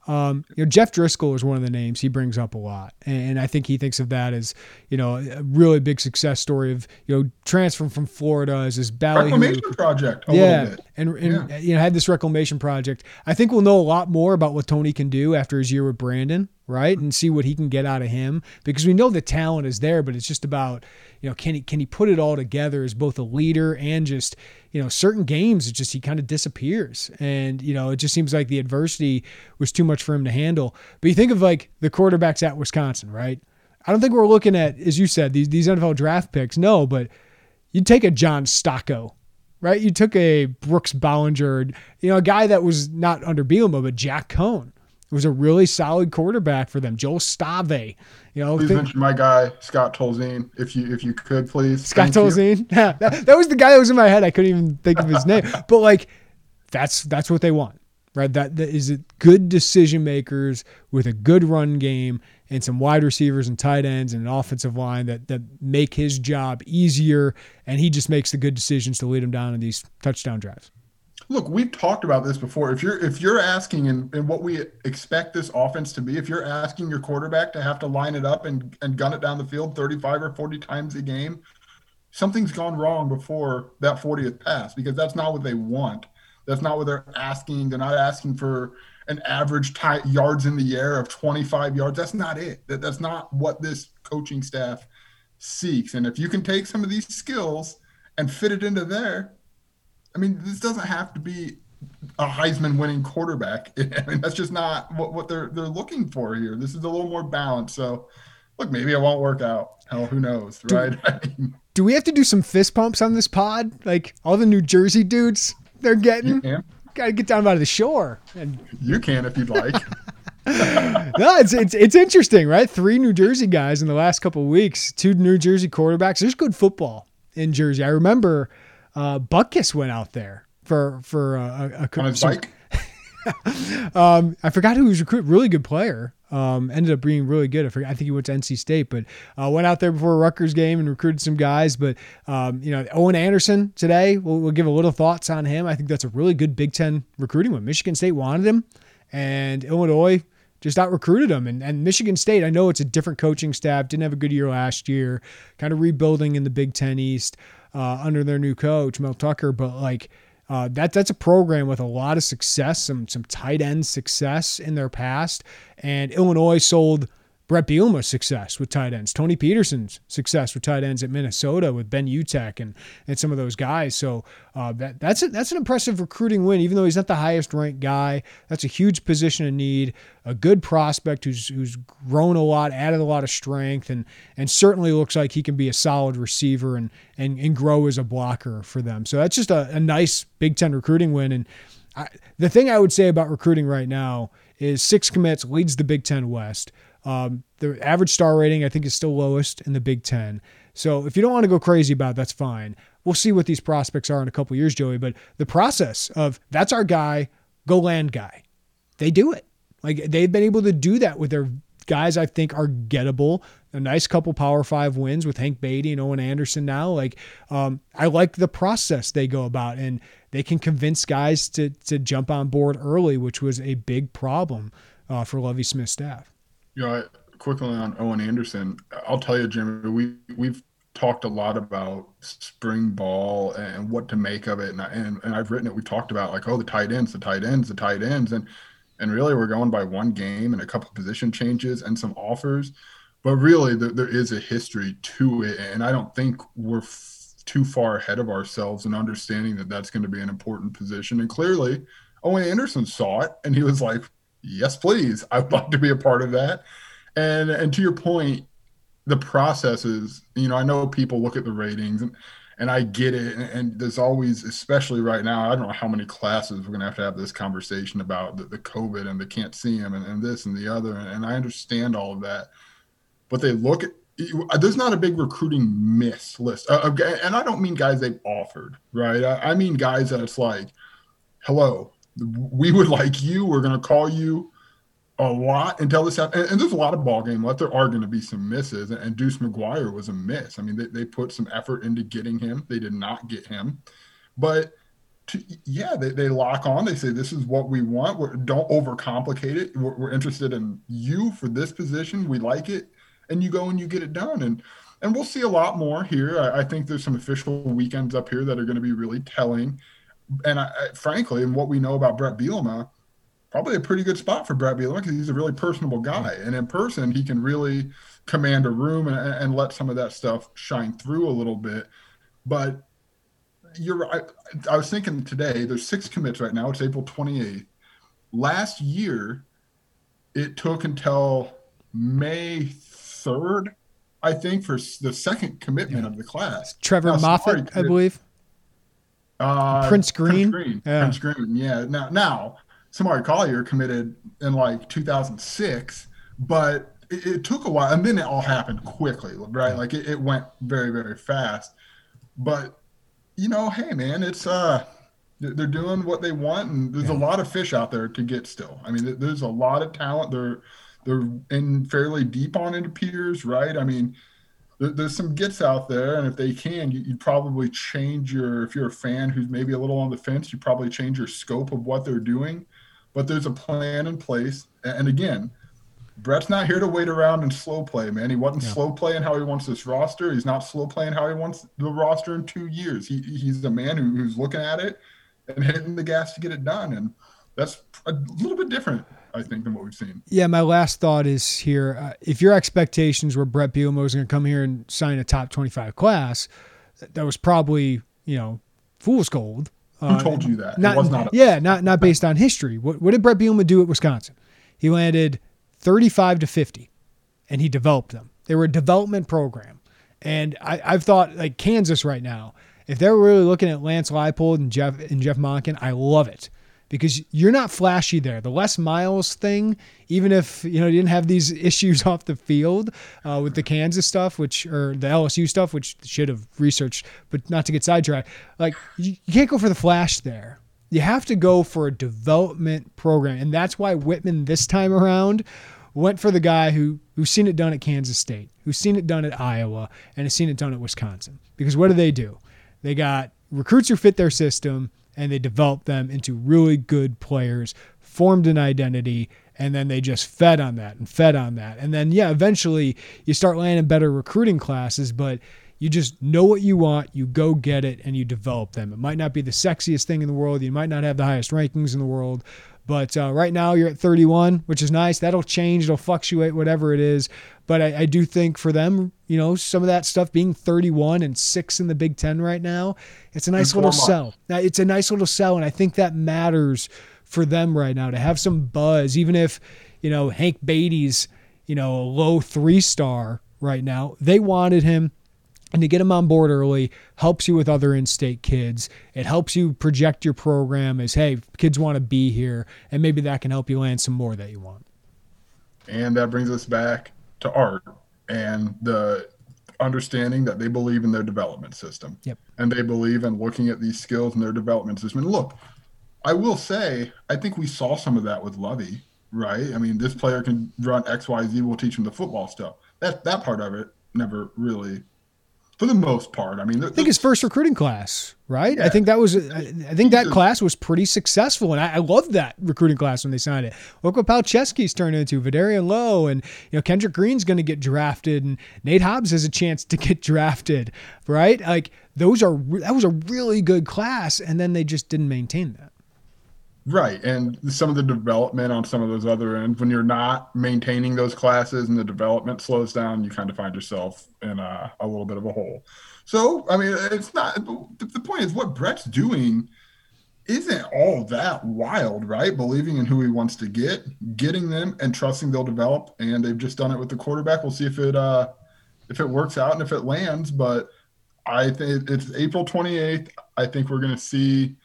S2: Jeff Driscoll is one of the names he brings up a lot. And I think he thinks of that as, a really big success story of, transferring from Florida as his ballyhoo.
S8: Reclamation project a little bit.
S2: And had this reclamation project. I think we'll know a lot more about what Tony can do after his year with Brandon, right? And see what he can get out of him, because we know the talent is there, but it's just about, can he put it all together as both a leader and just, certain games, it's just, he kind of disappears. And, it just seems like the adversity was too much for him to handle. But you think of like the quarterbacks at Wisconsin, right? I don't think we're looking at, as you said, these NFL draft picks. No, but you'd take a John Stocco, right? You took a Brooks Bollinger, a guy that was not under Bielema, but Jack Cohn. It was a really solid quarterback for them. Joel Stave.
S8: Please mention my guy, Scott Tolzien, if you could, please.
S2: Scott Tolzien? Yeah, that was the guy that was in my head. I couldn't even think of his name. But, like, that's what they want, right? That is it. Good decision makers with a good run game and some wide receivers and tight ends and an offensive line that make his job easier, and he just makes the good decisions to lead them down in these touchdown drives.
S8: Look, we've talked about this before. If you're asking and what we expect this offense to be, if you're asking your quarterback to have to line it up and gun it down the field 35 or 40 times a game, something's gone wrong before that 40th pass, because that's not what they want. That's not what they're asking. They're not asking for an average yards in the air of 25 yards. That's not it. That's not what this coaching staff seeks. And if you can take some of these skills and fit it into there, I mean, this doesn't have to be a Heisman-winning quarterback. I mean, that's just not what they're looking for here. This is a little more balanced. So, look, maybe it won't work out. Hell, who knows, right?
S2: Do we have to do some fist pumps on this pod? Like all the New Jersey dudes they're getting? Got to get down by the shore. And
S8: you can if you'd like.
S2: No, it's interesting, right? 3 New Jersey guys in the last couple of weeks, 2 New Jersey quarterbacks. There's good football in Jersey. I remember Butkus went out there for a
S8: on his bike.
S2: I forgot who was recruited. Really good player. Ended up being really good. I think he went to NC State, but went out there before a Rutgers game and recruited some guys. But Owen Anderson today, we'll give a little thoughts on him. I think that's a really good Big Ten recruiting one. Michigan State wanted him, and Illinois just out recruited him. And Michigan State, I know it's a different coaching staff, didn't have a good year last year, kind of rebuilding in the Big Ten East under their new coach, Mel Tucker. But that's a program with a lot of success, some tight end success in their past. And Illinois sold Brett Bielema's success with tight ends, Tony Peterson's success with tight ends at Minnesota with Ben Utecht and some of those guys. So that's an impressive recruiting win, even though he's not the highest ranked guy. That's a huge position of need, a good prospect who's grown a lot, added a lot of strength, and certainly looks like he can be a solid receiver and grow as a blocker for them. So that's just a nice Big Ten recruiting win. And the thing I would say about recruiting right now is 6 commits, leads the Big Ten West. The average star rating, I think, is still lowest in the Big Ten. So if you don't want to go crazy about it, that's fine. We'll see what these prospects are in a couple of years, Joey. But the process of that's our guy, go land guy, they do it. Like they've been able to do that with their guys I think are gettable. A nice couple Power 5 wins with Hank Beatty and Owen Anderson now. I like the process they go about, and they can convince guys to jump on board early, which was a big problem for Lovie Smith's staff.
S8: Quickly on Owen Anderson, I'll tell you, Jimmy, we've talked a lot about spring ball and what to make of it, and I've written it. We talked about the tight ends, and really we're going by one game and a couple position changes and some offers, but really there is a history to it, and I don't think we're too far ahead of ourselves in understanding that that's going to be an important position. And clearly, Owen Anderson saw it, and he was like, yes, please. I'd like to be a part of that. And to your point, the processes, I know people look at the ratings and I get it. And there's always, especially right now, I don't know how many classes we're going to have this conversation about the COVID and they can't see him and this and the other. And I understand all of that. But they look at, there's not a big recruiting miss list. And I don't mean guys they've offered, right? I mean guys that it's like, hello, we would like you. We're going to call you a lot until this happens. And there's a lot of ball game left. There are going to be some misses. And Deuce McGuire was a miss. I mean, they put some effort into getting him. They did not get him. But, they lock on. They say, this is what we want. Don't overcomplicate it. We're interested in you for this position. We like it. And you go and you get it done. And we'll see a lot more here. I think there's some official weekends up here that are going to be really telling. And frankly, and what we know about Brett Bielema, probably a pretty good spot for Brett Bielema because he's a really personable guy. And in person, he can really command a room and let some of that stuff shine through a little bit. But you're right. I was thinking today, there's 6 commits right now. It's April 28th. Last year, it took until May 3rd, I think, for the second commitment of the class.
S2: Trevor Moffitt, I believe. Prince Green.
S8: Prince Green, yeah. Now, Samari Collier committed in 2006, but it took a while, and then it all happened quickly, right? It went very, very fast. But hey, man, it's they're doing what they want, and there's a lot of fish out there to get still. I mean, there's a lot of talent. They're in fairly deep on, it appears, right? I mean, there's some gets out there, and if they can, you'd probably change if you're a fan who's maybe a little on the fence, you probably change your scope of what they're doing. But there's a plan in place. And again, Brett's not here to wait around and slow play, man. He wasn't slow playing how he wants this roster. He's not slow playing how he wants the roster in 2 years. He's the man who's looking at it and hitting the gas to get it done. And that's a little bit different, I think, than what we've seen.
S2: Yeah, my last thought is here. If your expectations were Brett Bielema was going to come here and sign a top 25 class, that was probably, fool's gold.
S8: Who told you that?
S2: Not based on history. What did Brett Bielema do at Wisconsin? He landed 35 to 50, and he developed them. They were a development program. And I've thought, like, Kansas right now, if they're really looking at Lance Leipold and Jeff Monken, I love it. Because you're not flashy there. The Les Miles thing, even if you didn't have these issues off the field with the Kansas stuff, or the LSU stuff, which should have researched, but not to get sidetracked. Like, you can't go for the flash there. You have to go for a development program, and that's why Whitman this time around went for the guy who's seen it done at Kansas State, who's seen it done at Iowa, and has seen it done at Wisconsin. Because what do? They got recruits who fit their system, and they developed them into really good players, formed an identity, and then they just fed on that. And then, eventually you start landing better recruiting classes, but you just know what you want, you go get it, and you develop them. It might not be the sexiest thing in the world. You might not have the highest rankings in the world, but right now you're at 31, which is nice. That'll change. It'll fluctuate, whatever it is. But I do think for them, some of that stuff being 31 and 6 in the Big Ten right now, it's a nice little sell. Now, it's a nice little sell, and I think that matters for them right now to have some buzz, even if, Hank Beatty's, a low 3-star right now. They wanted him. And to get him on board early helps you with other in-state kids. It helps you project your program as, hey, kids want to be here, and maybe that can help you land some more that you want.
S8: And that brings us back to Art and the understanding that they believe in their development system.
S2: Yep.
S8: And they believe in looking at these skills in their development system. And look, I will say, I think we saw some of that with Lovey, right? I mean, this player can run X, Y, Z. We'll teach him the football stuff. That part of it never really – for the most part. I mean,
S2: I think his first recruiting class, right? Yeah. I think that class was pretty successful, and I loved that recruiting class when they signed it. Look what Palczewski's turned into, Vidarian Lowe, and Kendrick Green's going to get drafted, and Nate Hobbs has a chance to get drafted, right? Like that was a really good class, and then they just didn't maintain that.
S8: Right, and some of the development on some of those other ends, when you're not maintaining those classes and the development slows down, you kind of find yourself in a little bit of a hole. So, I mean, it's not – the point is what Brett's doing isn't all that wild, right? Believing in who he wants to getting them and trusting they'll develop, and they've just done it with the quarterback. We'll see if it works out and if it lands, but I think it's April 28th. I think we're going to see –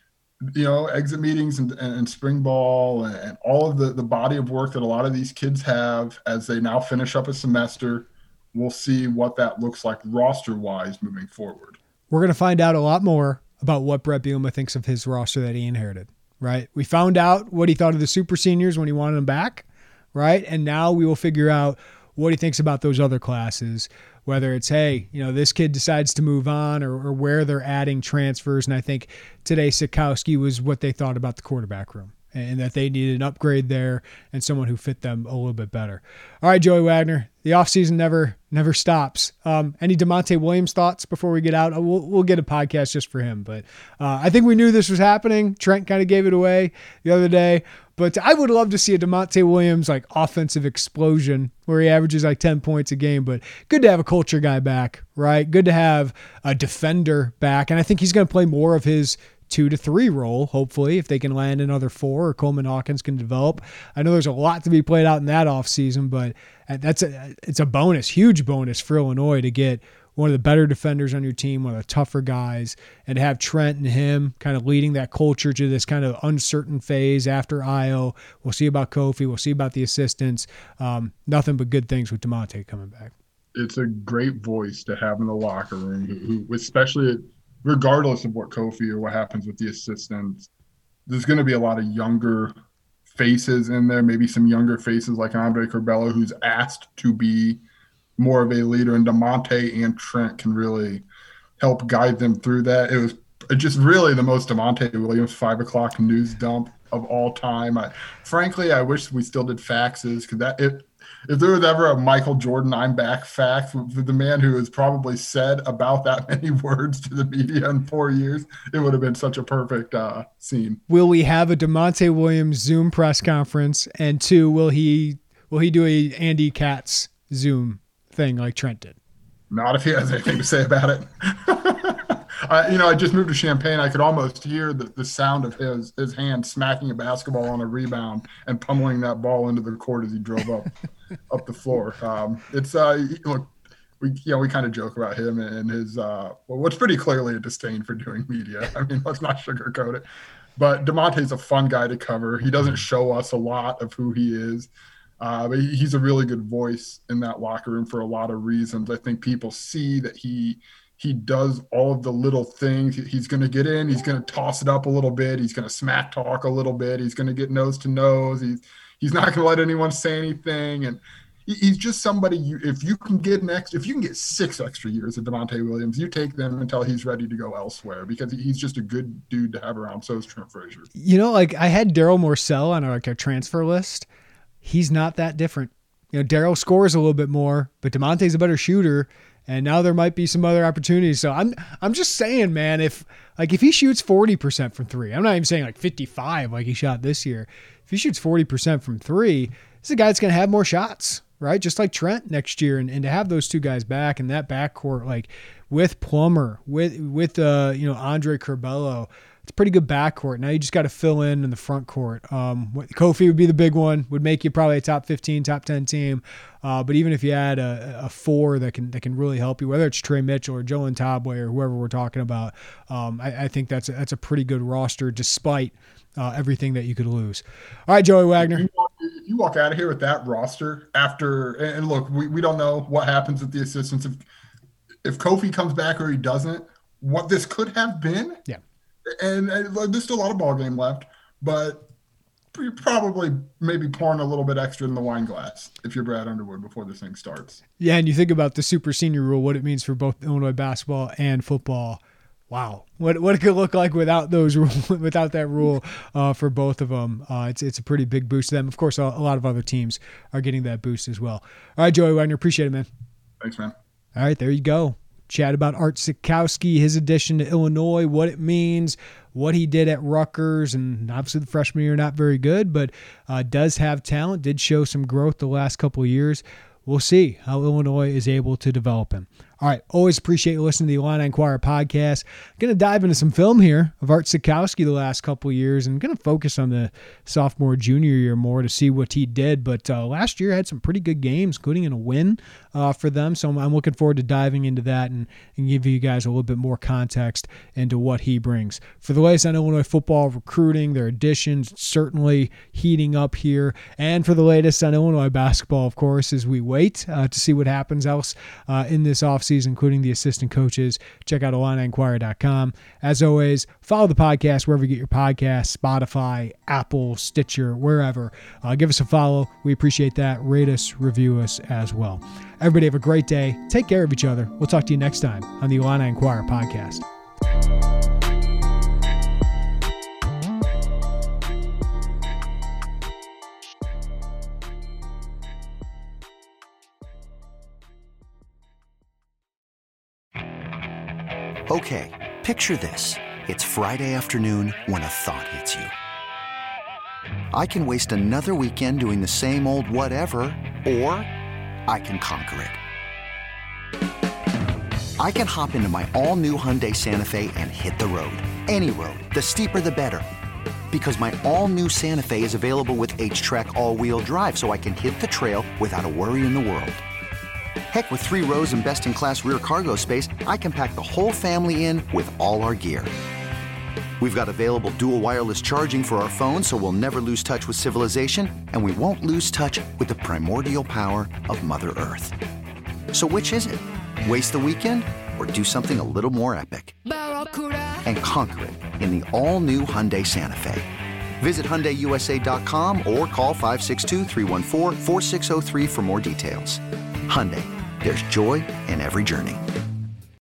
S8: exit meetings and spring ball and all of the body of work that a lot of these kids have as they now finish up a semester. We'll see what that looks like roster-wise moving forward.
S2: We're going to find out a lot more about what Brett Bielema thinks of his roster that he inherited, right? We found out what he thought of the super seniors when he wanted them back, right? And now we will figure out what he thinks about those other classes, whether it's, hey, this kid decides to move on or where they're adding transfers. And I think today Sikowski was what they thought about the quarterback room and that they needed an upgrade there and someone who fit them a little bit better. All right, Joey Wagner, the offseason never stops. Any DeMonte Williams thoughts before we get out? We'll get a podcast just for him. But I think we knew this was happening. Trent kind of gave it away the other day. But I would love to see a DeMonte Williams offensive explosion where he averages 10 points a game. But good to have a culture guy back, right? Good to have a defender back. And I think he's going to play more of his 2 to 3 role, hopefully, if they can land another 4 or Coleman Hawkins can develop. I know there's a lot to be played out in that offseason, but it's a bonus, huge bonus for Illinois to get one of the better defenders on your team, one of the tougher guys, and to have Trent and him kind of leading that culture to this kind of uncertain phase after Io. We'll see about Kofi. We'll see about the assistants. Nothing but good things with DeMonte coming back.
S8: It's a great voice to have in the locker room, who especially regardless of what Kofi or what happens with the assistants, there's going to be a lot of younger faces in there, maybe some younger faces like Andre Corbello, who's asked to be more of a leader, and DeMonte and Trent can really help guide them through that. It was just really the most DeMonte Williams 5 o'clock news dump of all time. Frankly, I wish we still did faxes, because if there was ever a Michael Jordan I'm back fax with the man who has probably said about that many words to the media in 4 years, it would have been such a perfect scene.
S2: Will we have a DeMonte Williams Zoom press conference? And 2, will he do a Andy Katz Zoom thing like Trent did?
S8: Not if he has anything to say about it. I just moved to Champaign. I could almost hear the sound of his hand smacking a basketball on a rebound and pummeling that ball into the court as he drove up the floor. Look, we kind of joke about him and his what's pretty clearly a disdain for doing media. I mean, let's not sugarcoat it. But DeMonte's a fun guy to cover. He doesn't show us a lot of who he is. But he's a really good voice in that locker room for a lot of reasons. I think people see that he does all of the little things. He's going to get in. He's going to toss it up a little bit. He's going to smack talk a little bit. He's going to get nose to nose. He's not going to let anyone say anything. And he's just somebody, if you can get 6 extra years of DeMonte Williams, you take them until he's ready to go elsewhere, because he's just a good dude to have around. So is Trent Frazier.
S2: I had Daryl Morcell on our transfer list. He's not that different. Daryl scores a little bit more, but DeMonte's a better shooter, and now there might be some other opportunities. So I'm just saying, man, if he shoots 40% from three, I'm not even saying 55 like he shot this year. If he shoots 40% from three, this is a guy that's going to have more shots, right? Just like Trent next year, and to have those two guys back in that backcourt, with Plummer, with Andre Curbelo. It's a pretty good backcourt. Now you just got to fill in the front court. Kofi would be the big one, would make you probably a top 15, top 10 team. But even if you add a 4 that can really help you, whether it's Trey Mitchell or Joe Ntobwe or whoever we're talking about, I think that's a pretty good roster despite everything that you could lose. All right, Joey Wagner.
S8: If you walk out of here with that roster and look, we don't know what happens with the assistants. If Kofi comes back or he doesn't, what this could have been.
S2: Yeah.
S8: And there's still a lot of ball game left, but you're probably maybe pouring a little bit extra in the wine glass if you're Brad Underwood before this thing starts.
S2: Yeah, and you think about the super senior rule, what it means for both Illinois basketball and football. Wow, what it could look like without that rule for both of them. It's a pretty big boost to them. Of course, a lot of other teams are getting that boost as well. All right, Joey Wagner, appreciate it, man.
S8: Thanks, man.
S2: All right, there you go. Chat about Art Sikowski, his addition to Illinois, what it means, what he did at Rutgers, and obviously the freshman year not very good, but does have talent, did show some growth the last couple of years. We'll see how Illinois is able to develop him. All right, always appreciate you listening to the Illini Inquirer podcast. I'm going to dive into some film here of Art Sikowski the last couple of years, and going to focus on the sophomore, junior year more to see what he did. But last year had some pretty good games, including in a win for them. So I'm looking forward to diving into that and give you guys a little bit more context into what he brings. For the latest on Illinois football recruiting, their additions certainly heating up here. And for the latest on Illinois basketball, of course, as we wait to see what happens else in this offseason, including the assistant coaches. Check out IlliniInquirer.com. As always, follow the podcast wherever you get your podcasts, Spotify, Apple, Stitcher, wherever. Give us a follow. We appreciate that. Rate us, review us as well. Everybody have a great day. Take care of each other. We'll talk to you next time on the Illini Inquirer podcast.
S9: Okay, picture this. It's Friday afternoon when a thought hits you. I can waste another weekend doing the same old whatever, or I can conquer it. I can hop into my all-new Hyundai Santa Fe and hit the road. Any road. The steeper, the better. Because my all-new Santa Fe is available with H-Track all-wheel drive, so I can hit the trail without a worry in the world. Heck, with 3 rows and best-in-class rear cargo space, I can pack the whole family in with all our gear. We've got available dual wireless charging for our phones, so we'll never lose touch with civilization, and we won't lose touch with the primordial power of Mother Earth. So which is it? Waste the weekend or do something a little more epic? And conquer it in the all-new Hyundai Santa Fe. Visit HyundaiUSA.com or call 562-314-4603 for more details. Hyundai, there's joy in every journey.